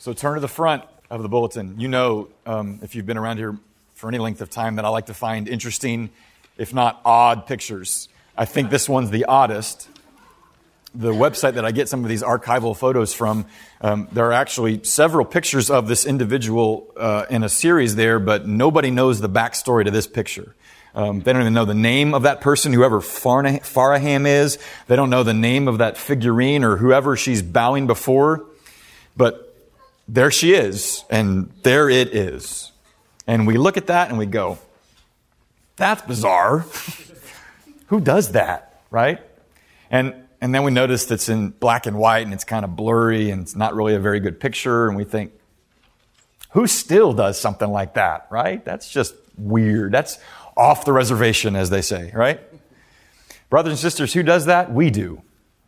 So turn to the front of the bulletin. You know, if you've been around here for any length of time, that I like to find interesting, if not odd, pictures. I think this one's the oddest. The website that I get some of these archival photos from, there are actually several pictures of this individual in a series there, but nobody knows the backstory to this picture. They don't even know the name of that person, whoever Faraham is. They don't know the name of that figurine or whoever she's bowing before. But there she is, and there it is. And we look at that and we go, that's bizarre. Who does that, right? And then we notice that's in black and white and it's kind of blurry and it's not really a very good picture. And we think, who still does something like that, right? That's just weird. That's off the reservation, as they say, right? Brothers and sisters, who does that? We do.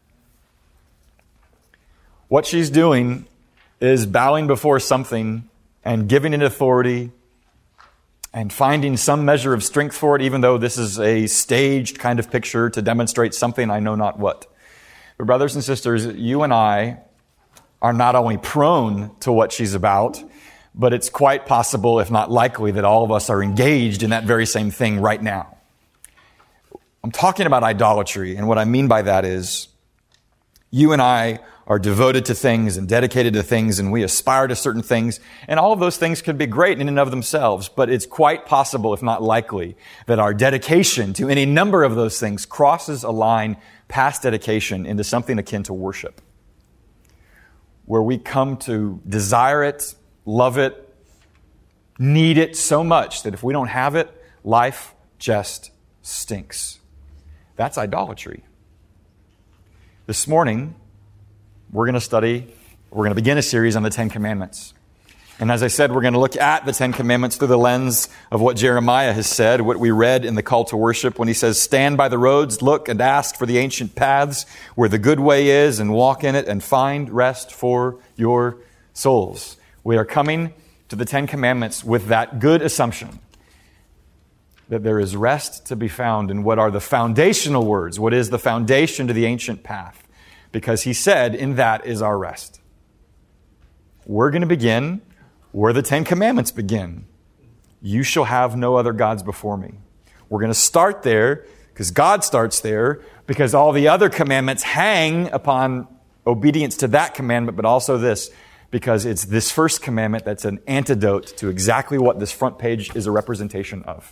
What she's doing is bowing before something and giving it authority and finding some measure of strength for it, even though this is a staged kind of picture to demonstrate something I know not what. But brothers and sisters, you and I are not only prone to what she's about, but it's quite possible, if not likely, that all of us are engaged in that very same thing right now. I'm talking about idolatry, and what I mean by that is you and I are devoted to things and dedicated to things, and we aspire to certain things, and all of those things could be great in and of themselves, but it's quite possible, if not likely, that our dedication to any number of those things crosses a line past dedication into something akin to worship, where we come to desire it, love it, need it so much that if we don't have it, life just stinks. That's idolatry. This morning, we're going to begin a series on the Ten Commandments. And as I said, we're going to look at the Ten Commandments through the lens of what Jeremiah has said, what we read in the call to worship when he says, stand by the roads, look and ask for the ancient paths where the good way is, and walk in it and find rest for your souls. We are coming to the Ten Commandments with that good assumption that there is rest to be found in what are the foundational words, what is the foundation to the ancient path. Because he said, in that is our rest. We're going to begin where the Ten Commandments begin. You shall have no other gods before me. We're going to start there because God starts there, because all the other commandments hang upon obedience to that commandment, but also this, because it's this first commandment that's an antidote to exactly what this front page is a representation of.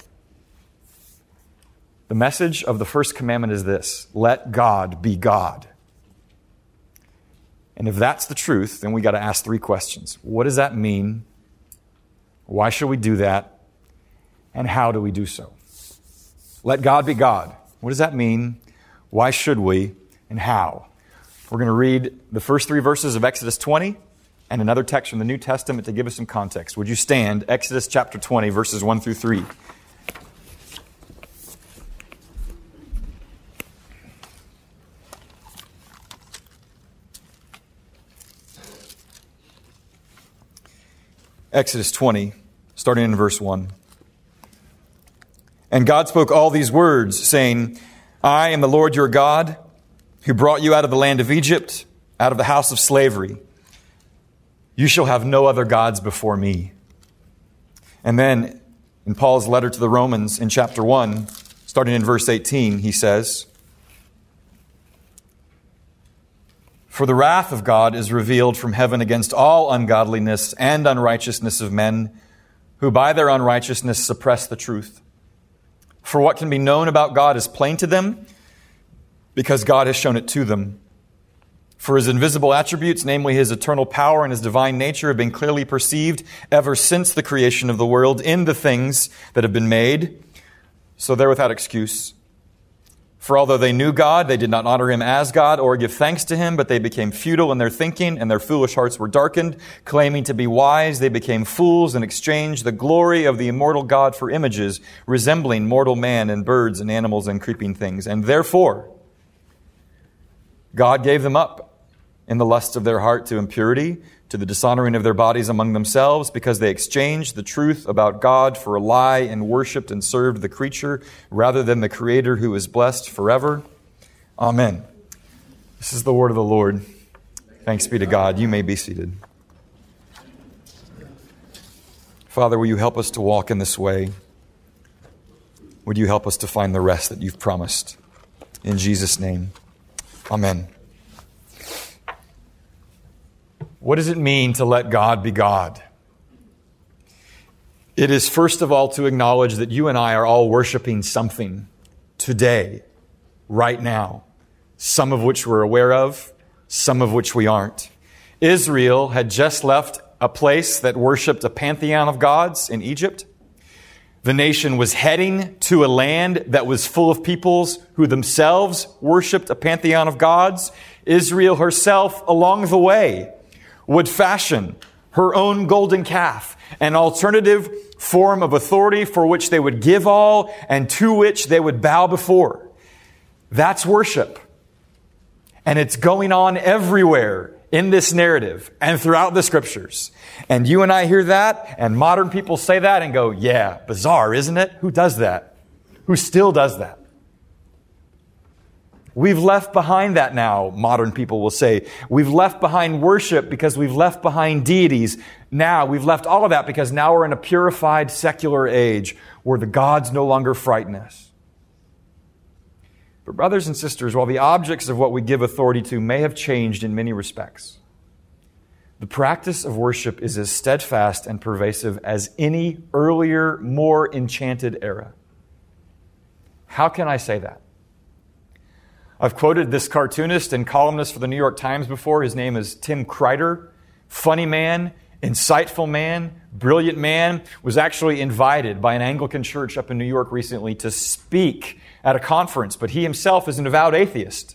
The message of the first commandment is this: let God be God. And if that's the truth, then we got to ask three questions. What does that mean? Why should we do that? And how do we do so? Let God be God. What does that mean? Why should we? And how? We're going to read the first three verses of Exodus 20 and another text from the New Testament to give us some context. Would you stand? Exodus chapter 20, verses 1 through 3. Exodus 20, starting in verse 1. And God spoke all these words, saying, I am the Lord your God, who brought you out of the land of Egypt, out of the house of slavery. You shall have no other gods before me. And then in Paul's letter to the Romans in chapter 1, starting in verse 18, he says, For the wrath of God is revealed from heaven against all ungodliness and unrighteousness of men, who by their unrighteousness suppress the truth. For what can be known about God is plain to them, because God has shown it to them. For his invisible attributes, namely his eternal power and his divine nature, have been clearly perceived ever since the creation of the world in the things that have been made, so they're without excuse. For although they knew God, they did not honor him as God or give thanks to him, but they became futile in their thinking, and their foolish hearts were darkened. Claiming to be wise, they became fools and exchanged the glory of the immortal God for images, resembling mortal man and birds and animals and creeping things. And therefore, God gave them up in the lusts of their heart to impurity, to the dishonoring of their bodies among themselves, because they exchanged the truth about God for a lie and worshipped and served the creature rather than the Creator, who is blessed forever. Amen. This is the word of the Lord. Thanks be to God. You may be seated. Father, will you help us to walk in this way? Would you help us to find the rest that you've promised? In Jesus' name, amen. What does it mean to let God be God? It is first of all to acknowledge that you and I are all worshiping something today, right now, some of which we're aware of, some of which we aren't. Israel had just left a place that worshiped a pantheon of gods in Egypt. The nation was heading to a land that was full of peoples who themselves worshiped a pantheon of gods. Israel herself, along the way, would fashion her own golden calf, an alternative form of authority for which they would give all and to which they would bow before. That's worship. And it's going on everywhere in this narrative and throughout the Scriptures. And you and I hear that, and modern people say that and go, yeah, bizarre, isn't it? Who does that? Who still does that? We've left behind that now, modern people will say. We've left behind worship because we've left behind deities. Now, we've left all of that because now we're in a purified secular age where the gods no longer frighten us. But brothers and sisters, while the objects of what we give authority to may have changed in many respects, the practice of worship is as steadfast and pervasive as any earlier, more enchanted era. How can I say that? I've quoted this cartoonist and columnist for the New York Times before. His name is Tim Kreider. Funny man, insightful man, brilliant man, was actually invited by an Anglican church up in New York recently to speak at a conference, but he himself is an avowed atheist.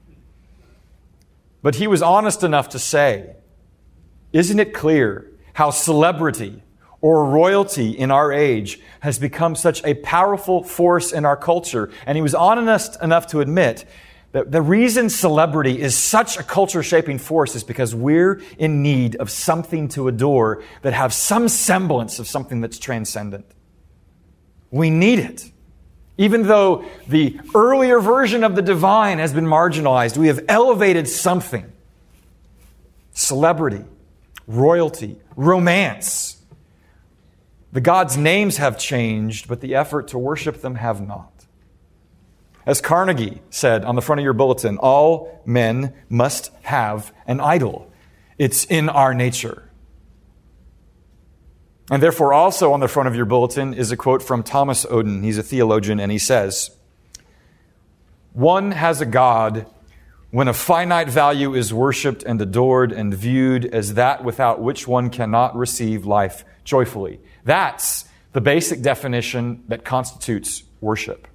But he was honest enough to say, isn't it clear how celebrity or royalty in our age has become such a powerful force in our culture? And he was honest enough to admit that the reason celebrity is such a culture-shaping force is because we're in need of something to adore that have some semblance of something that's transcendent. We need it. Even though the earlier version of the divine has been marginalized, we have elevated something. Celebrity, royalty, romance. The gods' names have changed, but the effort to worship them have not. As Carnegie said on the front of your bulletin, all men must have an idol. It's in our nature. And therefore also on the front of your bulletin is a quote from Thomas Oden. He's a theologian, and he says, "One has a God when a finite value is worshipped and adored and viewed as that without which one cannot receive life joyfully." That's the basic definition that constitutes worship.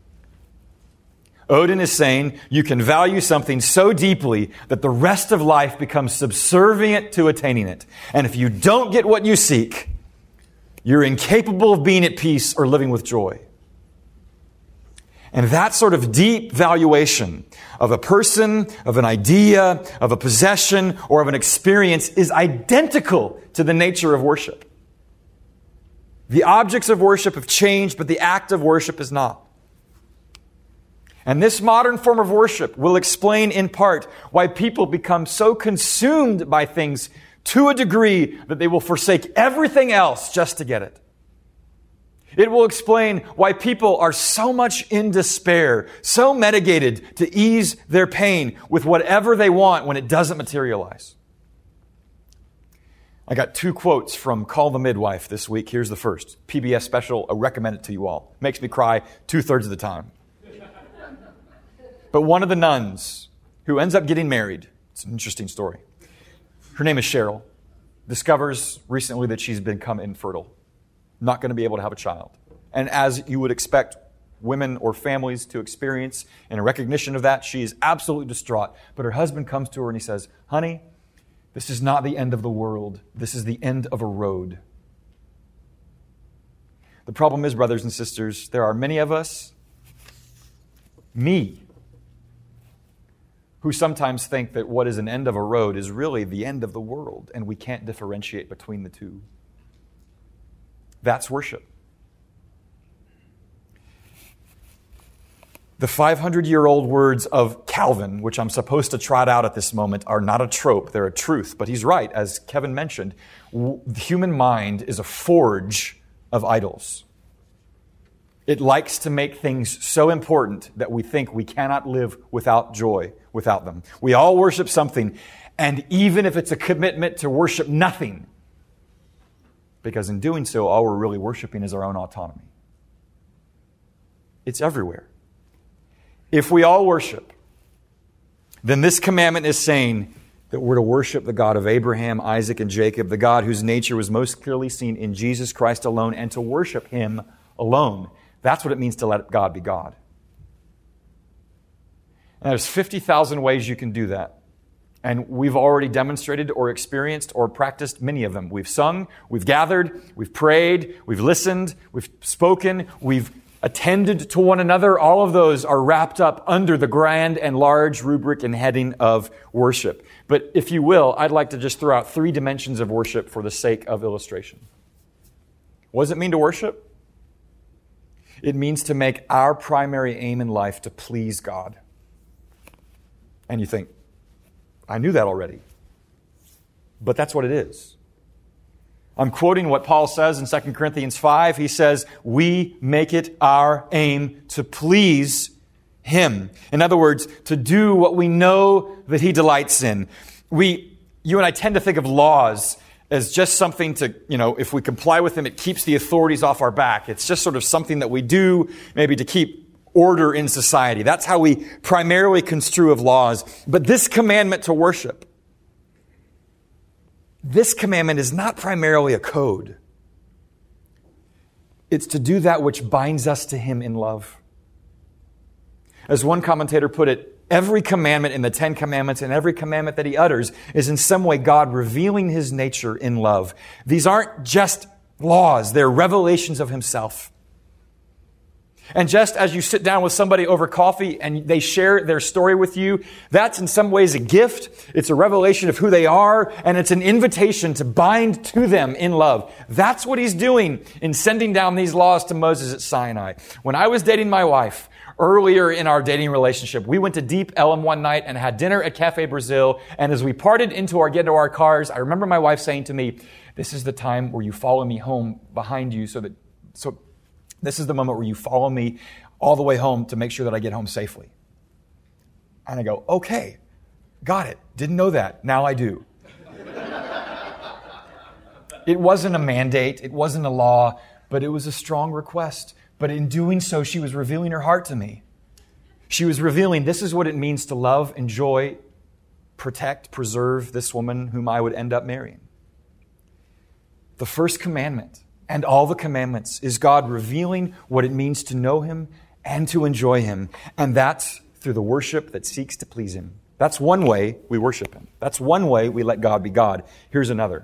Oden is saying you can value something so deeply that the rest of life becomes subservient to attaining it. And if you don't get what you seek, you're incapable of being at peace or living with joy. And that sort of deep valuation of a person, of an idea, of a possession, or of an experience is identical to the nature of worship. The objects of worship have changed, but the act of worship is not. And this modern form of worship will explain in part why people become so consumed by things to a degree that they will forsake everything else just to get it. It will explain why people are so much in despair, so medicated to ease their pain with whatever they want when it doesn't materialize. I got 2 quotes from Call the Midwife this week. Here's the first. PBS special. I recommend it to you all. Makes me cry 2/3 of the time. But one of the nuns who ends up getting married, it's an interesting story. Her name is Cheryl, discovers recently that she's become infertile, not going to be able to have a child. And as you would expect women or families to experience, in a recognition of that, she is absolutely distraught. But her husband comes to her and he says, "Honey, this is not the end of the world. This is the end of a road." The problem is, brothers and sisters, there are many of us, me, who sometimes think that what is an end of a road is really the end of the world, and we can't differentiate between the two. That's worship. The 500-year-old words of Calvin, which I'm supposed to trot out at this moment, are not a trope, they're a truth. But he's right, as Kevin mentioned, the human mind is a forge of idols. It likes to make things so important that we think we cannot live without joy without them. We all worship something, and even if it's a commitment to worship nothing, because in doing so, all we're really worshiping is our own autonomy. It's everywhere. If we all worship, then this commandment is saying that we're to worship the God of Abraham, Isaac, and Jacob, the God whose nature was most clearly seen in Jesus Christ alone, and to worship Him alone. That's what it means to let God be God. And there's 50,000 ways you can do that. And we've already demonstrated or experienced or practiced many of them. We've sung, we've gathered, we've prayed, we've listened, we've spoken, we've attended to one another. All of those are wrapped up under the grand and large rubric and heading of worship. But if you will, I'd like to just throw out 3 dimensions of worship for the sake of illustration. What does it mean to worship? It means to make our primary aim in life to please God. And you think, I knew that already. But that's what it is. I'm quoting what Paul says in 2 Corinthians 5. He says, we make it our aim to please Him. In other words, to do what we know that He delights in. You and I tend to think of laws as just something to, if we comply with them, it keeps the authorities off our back. It's just sort of something that we do maybe to keep order in society. That's how we primarily construe of laws. But this commandment to worship, this commandment is not primarily a code. It's to do that which binds us to Him in love. As one commentator put it, every commandment in the 10 Commandments and every commandment that He utters is in some way God revealing His nature in love. These aren't just laws, they're revelations of Himself. And just as you sit down with somebody over coffee and they share their story with you, that's in some ways a gift. It's a revelation of who they are, and it's an invitation to bind to them in love. That's what He's doing in sending down these laws to Moses at Sinai. When I was dating my wife, earlier in our dating relationship, we went to Deep Ellum one night and had dinner at Cafe Brazil. And as we parted get into our cars, I remember my wife saying to me, "This is the time where you follow me home behind you so this is the moment where you follow me all the way home to make sure that I get home safely." And I go, okay, got it. Didn't know that. Now I do. It wasn't a mandate. It wasn't a law, but it was a strong request. But in doing so, she was revealing her heart to me. She was revealing, this is what it means to love, enjoy, protect, preserve this woman whom I would end up marrying. The first commandment and all the commandments is God revealing what it means to know Him and to enjoy Him. And that's through the worship that seeks to please Him. That's one way we worship Him. That's one way we let God be God. Here's another.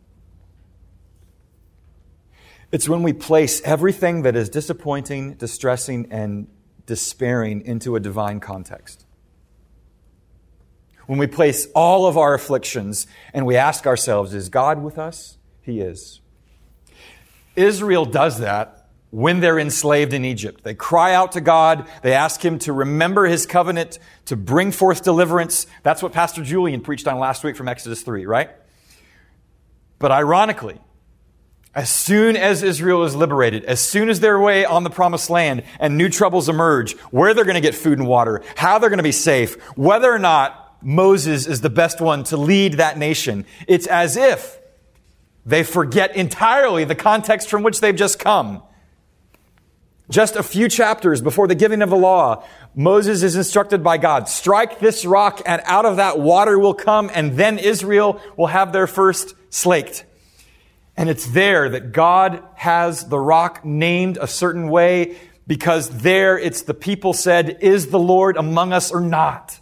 It's when we place everything that is disappointing, distressing, and despairing into a divine context. When we place all of our afflictions and we ask ourselves, is God with us? He is. Israel does that when they're enslaved in Egypt. They cry out to God. They ask Him to remember His covenant, to bring forth deliverance. That's what Pastor Julian preached on last week from Exodus 3, right? But ironically, as soon as Israel is liberated, as soon as they're away on the promised land and new troubles emerge, where they're going to get food and water, how they're going to be safe, whether or not Moses is the best one to lead that nation, it's as if they forget entirely the context from which they've just come. Just a few chapters before the giving of the law, Moses is instructed by God, strike this rock and out of that water will come, and then Israel will have their first slaked. And it's there that God has the rock named a certain way because there it's the people said, is the Lord among us or not?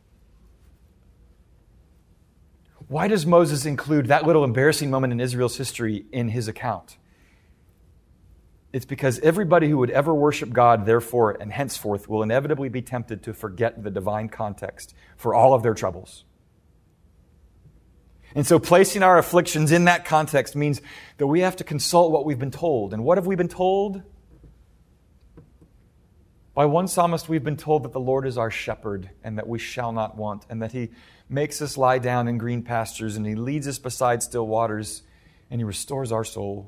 Why does Moses include that little embarrassing moment in Israel's history in his account? It's because everybody who would ever worship God, therefore, and henceforth, will inevitably be tempted to forget the divine context for all of their troubles. And so placing our afflictions in that context means that we have to consult what we've been told. And what have we been told? By one psalmist, we've been told that the Lord is our shepherd and that we shall not want, and that He makes us lie down in green pastures, and He leads us beside still waters, and He restores our soul.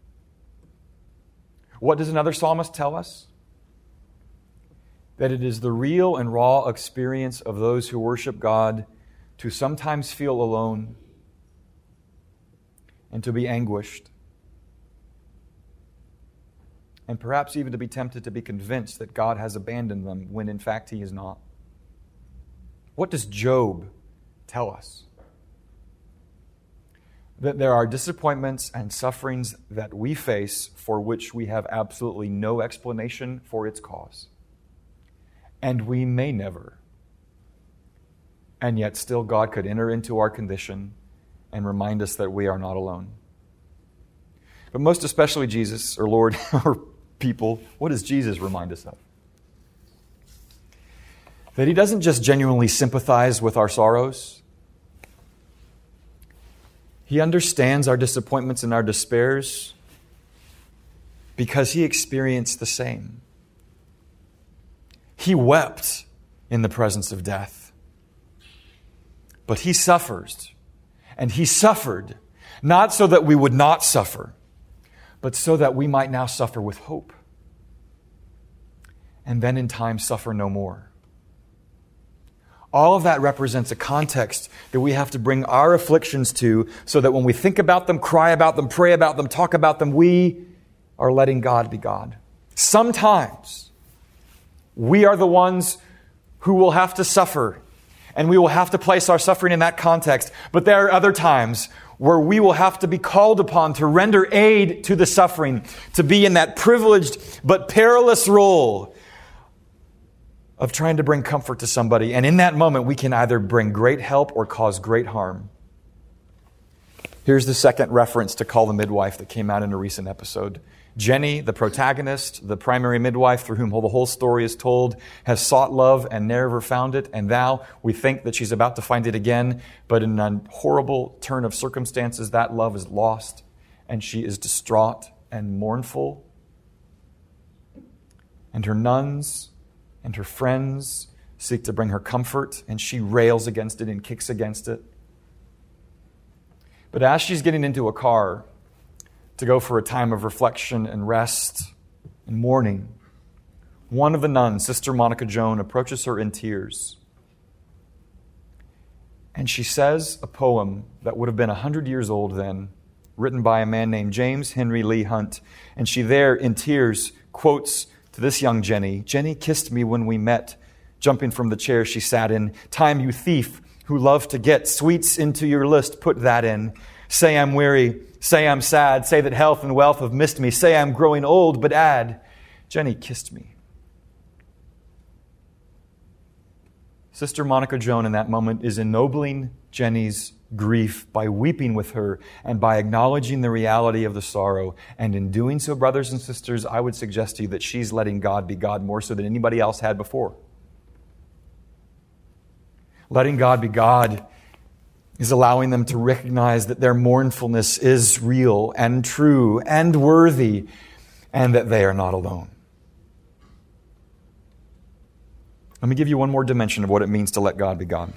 What does another psalmist tell us? That it is the real and raw experience of those who worship God to sometimes feel alone and to be anguished, and perhaps even to be tempted to be convinced that God has abandoned them when in fact He is not. What does Job tell us? That there are disappointments and sufferings that we face for which we have absolutely no explanation for its cause. And we may never. And yet still God could enter into our condition and remind us that we are not alone. But most especially Jesus, or Lord, or people, what does Jesus remind us of? That He doesn't just genuinely sympathize with our sorrows. He understands our disappointments and our despairs because He experienced the same. He wept in the presence of death. But He suffers. And He suffered not so that we would not suffer, but so that we might now suffer with hope. And then in time suffer no more. All of that represents a context that we have to bring our afflictions to so that when we think about them, cry about them, pray about them, talk about them, we are letting God be God. Sometimes we are the ones who will have to suffer, and we will have to place our suffering in that context. But there are other times where we will have to be called upon to render aid to the suffering, to be in that privileged but perilous role of trying to bring comfort to somebody. And in that moment, we can either bring great help or cause great harm. Here's the second reference to Call the Midwife that came out in a recent episode. Jenny, the protagonist, the primary midwife through whom the whole story is told, has sought love and never found it. And now we think that she's about to find it again. But in a horrible turn of circumstances, that love is lost. And she is distraught and mournful. And her nuns and her friends seek to bring her comfort. And she rails against it and kicks against it. But as she's getting into a car to go for a time of reflection and rest and mourning, one of the nuns, Sister Monica Joan, approaches her in tears. And she says a poem that would have been 100 years old then, written by a man named James Henry Lee Hunt. And she there, in tears, quotes to this young Jenny, "Jenny kissed me when we met, jumping from the chair she sat in. Time, you thief, who love to get sweets into your list, put that in. Say I'm weary, say I'm sad, say that health and wealth have missed me, say I'm growing old, but add, Jenny kissed me." Sister Monica Joan in that moment is ennobling Jenny's grief by weeping with her and by acknowledging the reality of the sorrow. And in doing so, brothers and sisters, I would suggest to you that she's letting God be God more so than anybody else had before. Letting God be God is allowing them to recognize that their mournfulness is real and true and worthy, and that they are not alone. Let me give you one more dimension of what it means to let God be God.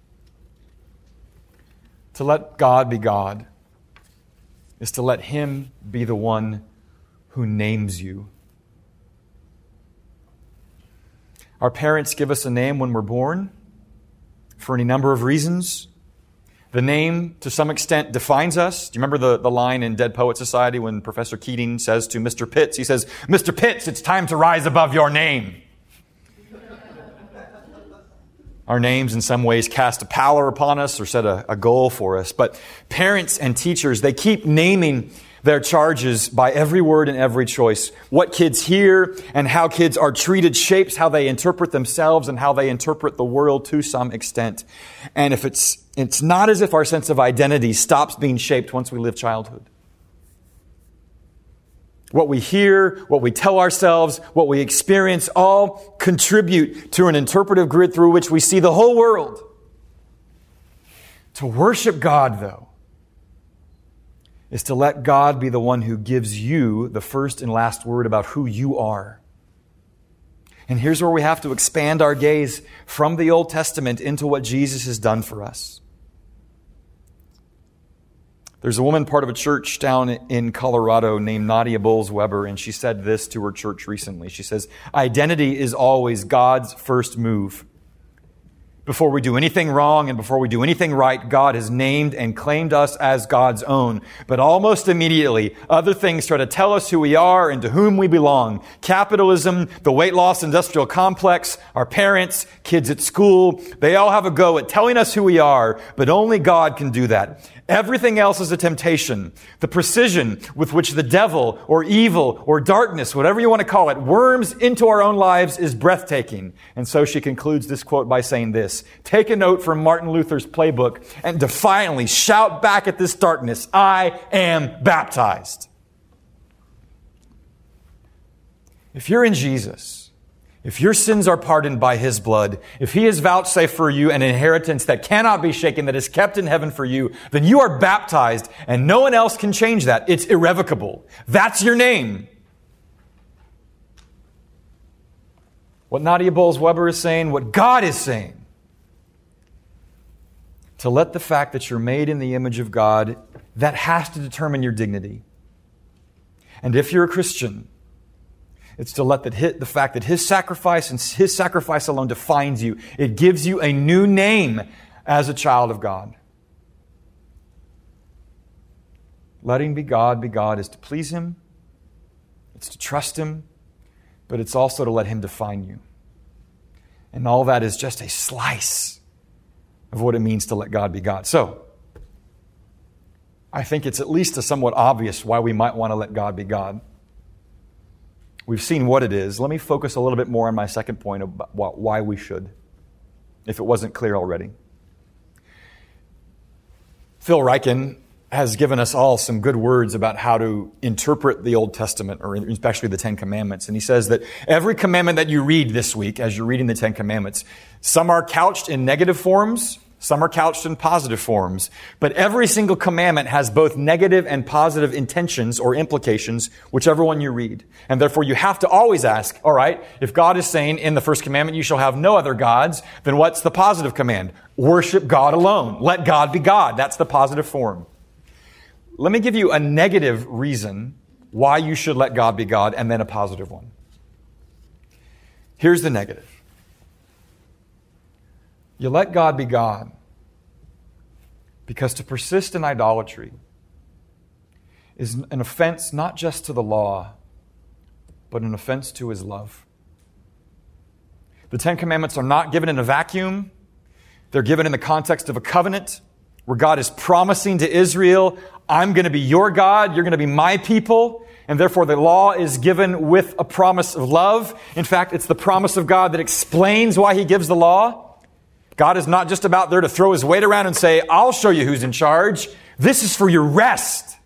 To let God be God is to let Him be the one who names you. Our parents give us a name when we're born for any number of reasons. The name, to some extent, defines us. Do you remember the line in Dead Poet Society when Professor Keating says to Mr. Pitts, he says, "Mr. Pitts, it's time to rise above your name." Our names in some ways cast a pallor upon us or set a goal for us. But parents and teachers, they keep naming their charges by every word and every choice. What kids hear and how kids are treated shapes how they interpret themselves and how they interpret the world to some extent. And if it's not as if our sense of identity stops being shaped once we live childhood. What we hear, what we tell ourselves, what we experience all contribute to an interpretive grid through which we see the whole world. To worship God, though, is to let God be the one who gives you the first and last word about who you are. And here's where we have to expand our gaze from the Old Testament into what Jesus has done for us. There's a woman part of a church down in Colorado named Nadia Bowles-Weber, and she said this to her church recently. She says, "Identity is always God's first move. Before we do anything wrong and before we do anything right, God has named and claimed us as God's own. But almost immediately, other things try to tell us who we are and to whom we belong. Capitalism, the weight loss industrial complex, our parents, kids at school, they all have a go at telling us who we are, but only God can do that. Everything else is a temptation. The precision with which the devil or evil or darkness, whatever you want to call it, worms into our own lives is breathtaking." And so she concludes this quote by saying this, "Take a note from Martin Luther's playbook and defiantly shout back at this darkness, I am baptized." If you're in Jesus, if your sins are pardoned by His blood, if He has vouchsafed for you an inheritance that cannot be shaken, that is kept in heaven for you, then you are baptized and no one else can change that. It's irrevocable. That's your name. What Nadia Bowles-Weber is saying, what God is saying, to let the fact that you're made in the image of God, that has to determine your dignity. And if you're a Christian, it's to let the fact that His sacrifice and His sacrifice alone defines you. It gives you a new name as a child of God. Letting God is to please Him. It's to trust Him. But it's also to let Him define you. And all that is just a slice of what it means to let God be God. So, I think it's at least a somewhat obvious why we might want to let God be God. We've seen what it is. Let me focus a little bit more on my second point about why we should, if it wasn't clear already. Phil Ryken has given us all some good words about how to interpret the Old Testament, or especially the Ten Commandments. And he says that every commandment that you read this week, as you're reading the Ten Commandments, some are couched in negative forms, some are couched in positive forms. But every single commandment has both negative and positive intentions or implications, whichever one you read. And therefore you have to always ask, all right, if God is saying in the first commandment, you shall have no other gods, then what's the positive command? Worship God alone. Let God be God. That's the positive form. Let me give you a negative reason why you should let God be God, and then a positive one. Here's the negative. You let God be God because to persist in idolatry is an offense not just to the law, but an offense to His love. The Ten Commandments are not given in a vacuum. They're given in the context of a covenant where God is promising to Israel, I'm going to be your God, you're going to be my people, and therefore the law is given with a promise of love. In fact, it's the promise of God that explains why He gives the law. God is not just about there to throw His weight around and say, I'll show you who's in charge. This is for your rest.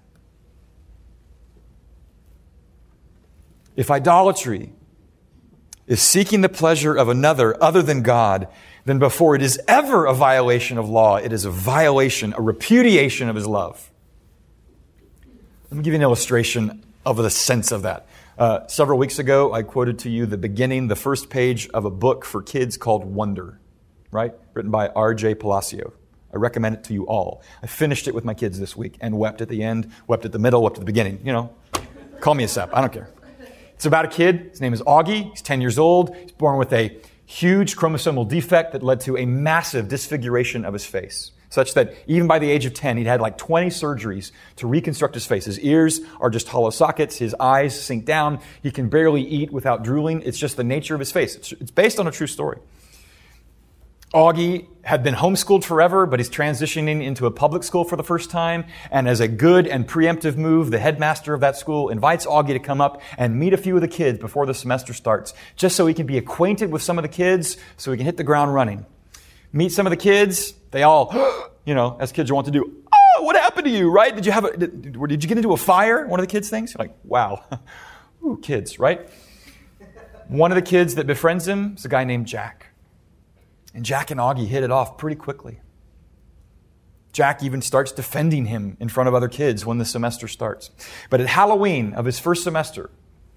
If idolatry is seeking the pleasure of another other than God, then before it is ever a violation of law, it is a violation, a repudiation of His love. Let me give you an illustration of the sense of that. Several weeks ago, I quoted to you the first page of a book for kids called Wonder, right? Written by R.J. Palacio. I recommend it to you all. I finished it with my kids this week and wept at the end, wept at the middle, wept at the beginning. You know, call me a sap. I don't care. It's about a kid. His name is Augie. He's 10 years old. He's born with a huge chromosomal defect that led to a massive disfiguration of his face, such that even by the age of 10, he'd had like 20 surgeries to reconstruct his face. His ears are just hollow sockets. His eyes sink down. He can barely eat without drooling. It's just the nature of his face. It's based on a true story. Augie had been homeschooled forever, but he's transitioning into a public school for the first time. And as a good and preemptive move, the headmaster of that school invites Augie to come up and meet a few of the kids before the semester starts, just so he can be acquainted with some of the kids, so he can hit the ground running. Meet some of the kids. They all, as kids are wont to do, oh, what happened to you, right? Did you get into a fire? One of the kids thinks. You're like, wow. Ooh, kids, right? One of the kids that befriends him is a guy named Jack. And Jack and Augie hit it off pretty quickly. Jack even starts defending him in front of other kids when the semester starts. But at Halloween of his first semester,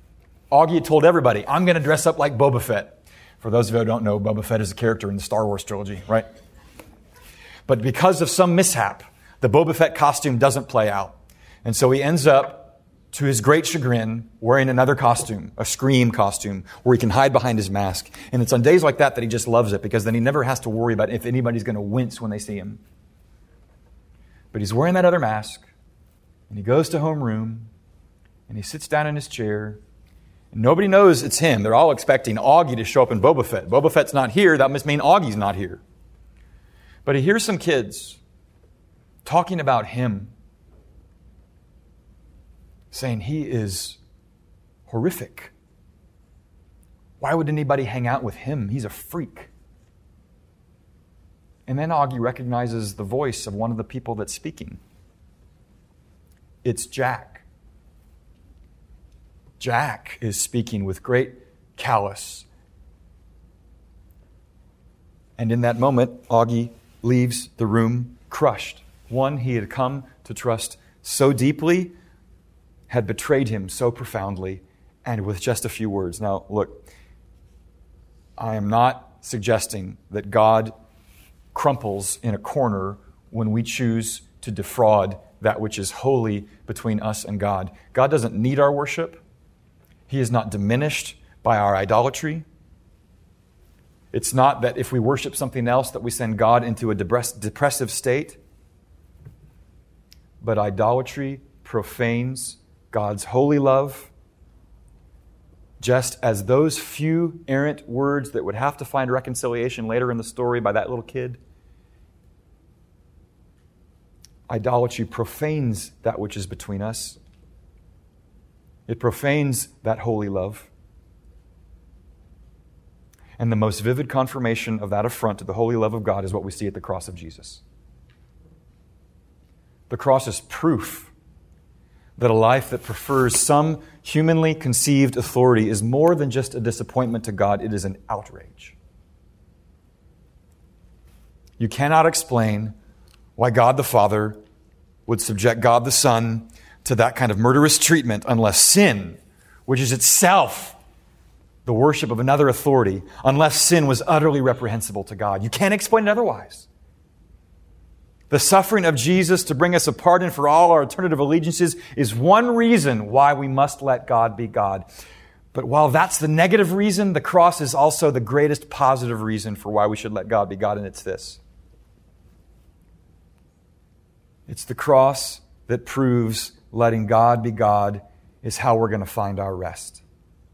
Augie had told everybody, I'm going to dress up like Boba Fett. For those of you who don't know, Boba Fett is a character in the Star Wars trilogy, right? But because of some mishap, the Boba Fett costume doesn't play out. And so he ends up, to his great chagrin, wearing another costume, a Scream costume, where he can hide behind his mask. And it's on days like that that he just loves it, because then he never has to worry about if anybody's going to wince when they see him. But he's wearing that other mask, and he goes to homeroom, and he sits down in his chair, and nobody knows it's him. They're all expecting Augie to show up in Boba Fett. Boba Fett's not here. That must mean Augie's not here. But he hears some kids talking about him, saying he is horrific. Why would anybody hang out with him? He's a freak. And then Augie recognizes the voice of one of the people that's speaking. It's Jack. Jack is speaking with great callous. And in that moment, Augie leaves the room crushed. One he had come to trust so deeply had betrayed him so profoundly, and with just a few words. Now, look, I am not suggesting that God crumples in a corner when we choose to defraud that which is holy between us and God. God doesn't need our worship. He is not diminished by our idolatry. It's not that if we worship something else that we send God into a depressive state. But idolatry profanes God's holy love, just as those few errant words that would have to find reconciliation later in the story by that little kid. Idolatry profanes that which is between us. It profanes that holy love. And the most vivid confirmation of that affront to the holy love of God is what we see at the cross of Jesus. The cross is proof that a life that prefers some humanly conceived authority is more than just a disappointment to God. It is an outrage. You cannot explain why God the Father would subject God the Son to that kind of murderous treatment unless sin, which is itself the worship of another authority, unless sin was utterly reprehensible to God. You can't explain it otherwise. The suffering of Jesus to bring us a pardon for all our alternative allegiances is one reason why we must let God be God. But while that's the negative reason, the cross is also the greatest positive reason for why we should let God be God, and it's this. It's the cross that proves letting God be God is how we're going to find our rest.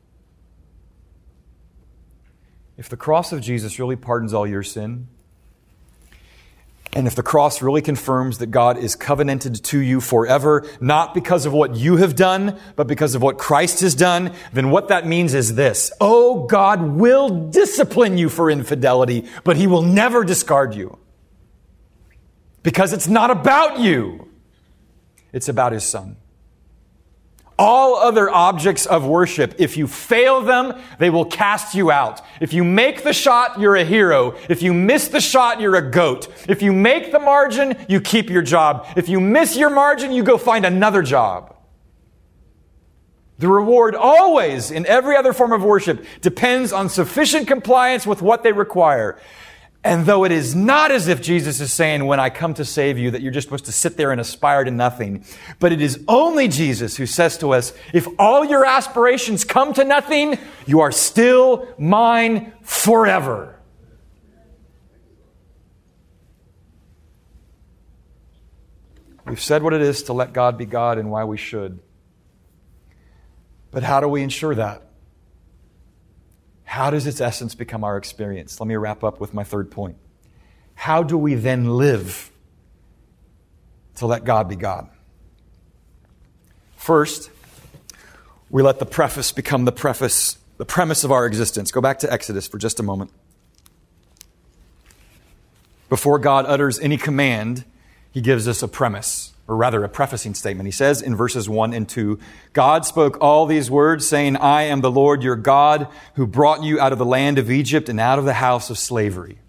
If the cross of Jesus really pardons all your sin, and if the cross really confirms that God is covenanted to you forever, not because of what you have done, but because of what Christ has done, then what that means is this. Oh, God will discipline you for infidelity, but He will never discard you. Because it's not about you. It's about His Son. All other objects of worship, if you fail them, they will cast you out. If you make the shot, you're a hero. If you miss the shot, you're a goat. If you make the margin, you keep your job. If you miss your margin, you go find another job. The reward always, in every other form of worship, depends on sufficient compliance with what they require. And though it is not as if Jesus is saying, when I come to save you, that you're just supposed to sit there and aspire to nothing, but it is only Jesus who says to us, if all your aspirations come to nothing, you are still mine forever. We've said what it is to let God be God and why we should. But how do we ensure that? How does its essence become our experience? Let me wrap up with my third point. How do we then live to let God be God? First, we let the preface become the premise of our existence. Go back to Exodus for just a moment. Before God utters any command, He gives us a premise, or rather a prefacing statement. He says in verses 1 and 2, God spoke all these words, saying, I am the Lord your God, who brought you out of the land of Egypt and out of the house of slavery.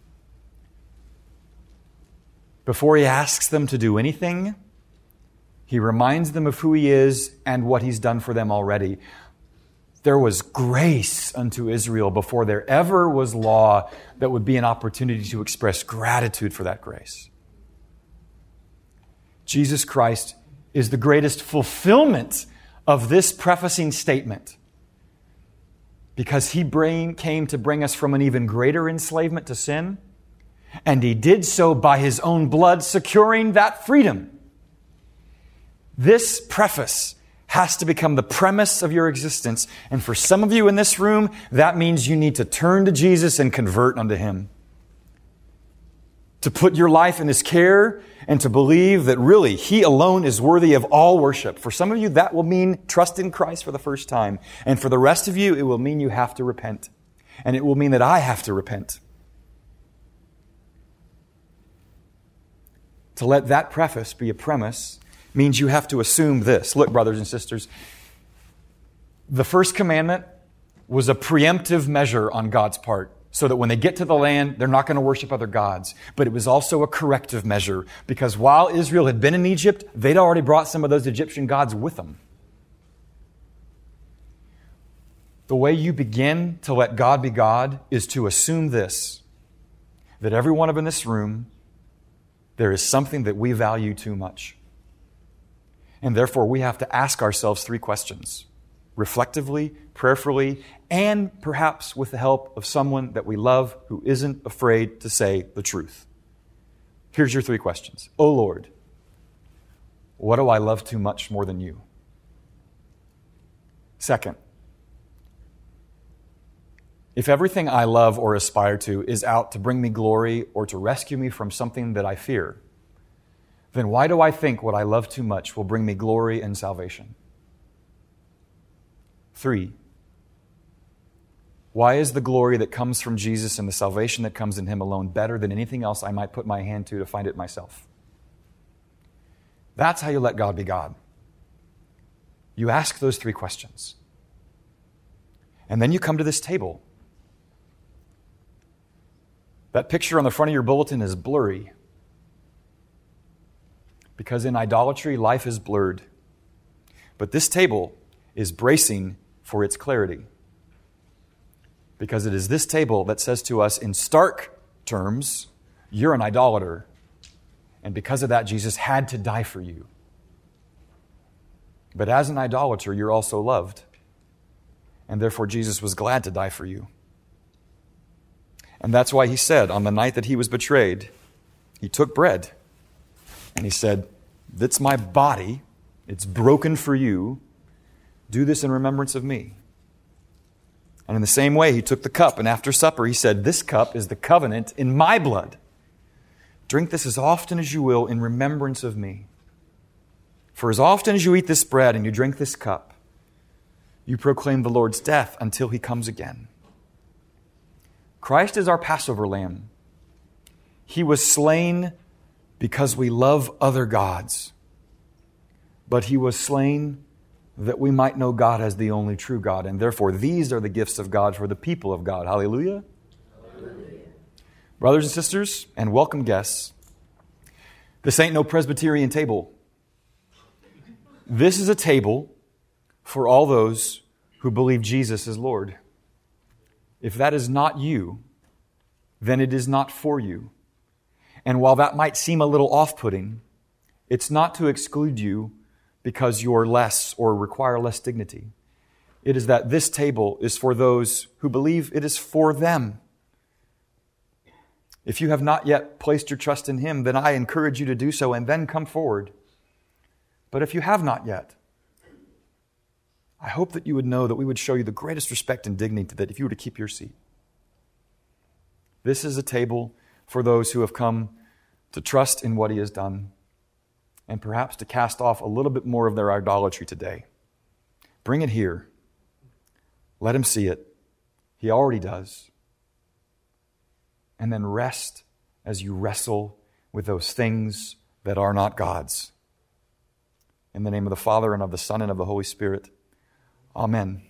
Before He asks them to do anything, He reminds them of who He is and what He's done for them already. There was grace unto Israel before there ever was law that would be an opportunity to express gratitude for that grace. Jesus Christ is the greatest fulfillment of this prefacing statement because He came to bring us from an even greater enslavement to sin, and He did so by His own blood, securing that freedom. This preface has to become the premise of your existence. And for some of you in this room, that means you need to turn to Jesus and convert unto Him. To put your life in His care and to believe that really He alone is worthy of all worship. For some of you, that will mean trust in Christ for the first time. And for the rest of you, it will mean you have to repent. And it will mean that I have to repent. To let that preface be a premise means you have to assume this. Look, brothers and sisters, the first commandment was a preemptive measure on God's part so that when they get to the land, they're not going to worship other gods. But it was also a corrective measure because while Israel had been in Egypt, they'd already brought some of those Egyptian gods with them. The way you begin to let God be God is to assume this, that every one of in this room, there is something that we value too much. And therefore, we have to ask ourselves 3 questions, reflectively, prayerfully, and perhaps with the help of someone that we love who isn't afraid to say the truth. Here's your 3 questions. Oh Lord, what do I love too much more than you? Second, if everything I love or aspire to is out to bring me glory or to rescue me from something that I fear, then why do I think what I love too much will bring me glory and salvation? 3, why is the glory that comes from Jesus and the salvation that comes in Him alone better than anything else I might put my hand to find it myself? That's how you let God be God. You ask those 3 questions. And then you come to this table. That picture on the front of your bulletin is blurry. Because in idolatry, life is blurred. But this table is bracing for its clarity. Because it is this table that says to us in stark terms, you're an idolater. And because of that, Jesus had to die for you. But as an idolater, you're also loved. And therefore, Jesus was glad to die for you. And that's why He said, on the night that He was betrayed, He took bread. And He said, "That's my body. It's broken for you. Do this in remembrance of me." And in the same way, He took the cup. And after supper, He said, "This cup is the covenant in my blood. Drink this as often as you will in remembrance of me. For as often as you eat this bread and you drink this cup, you proclaim the Lord's death until He comes again." Christ is our Passover lamb. He was slain because we love other gods. But He was slain that we might know God as the only true God. And therefore, these are the gifts of God for the people of God. Hallelujah. Hallelujah. Brothers and sisters, and welcome guests, this ain't no Presbyterian table. This is a table for all those who believe Jesus is Lord. If that is not you, then it is not for you. And while that might seem a little off-putting, it's not to exclude you because you're less or require less dignity. It is that this table is for those who believe it is for them. If you have not yet placed your trust in Him, then I encourage you to do so and then come forward. But if you have not yet, I hope that you would know that we would show you the greatest respect and dignity that if you were to keep your seat. This is a table for those who have come to trust in what He has done and perhaps to cast off a little bit more of their idolatry today. Bring it here. Let Him see it. He already does. And then rest as you wrestle with those things that are not God's. In the name of the Father, and of the Son, and of the Holy Spirit. Amen.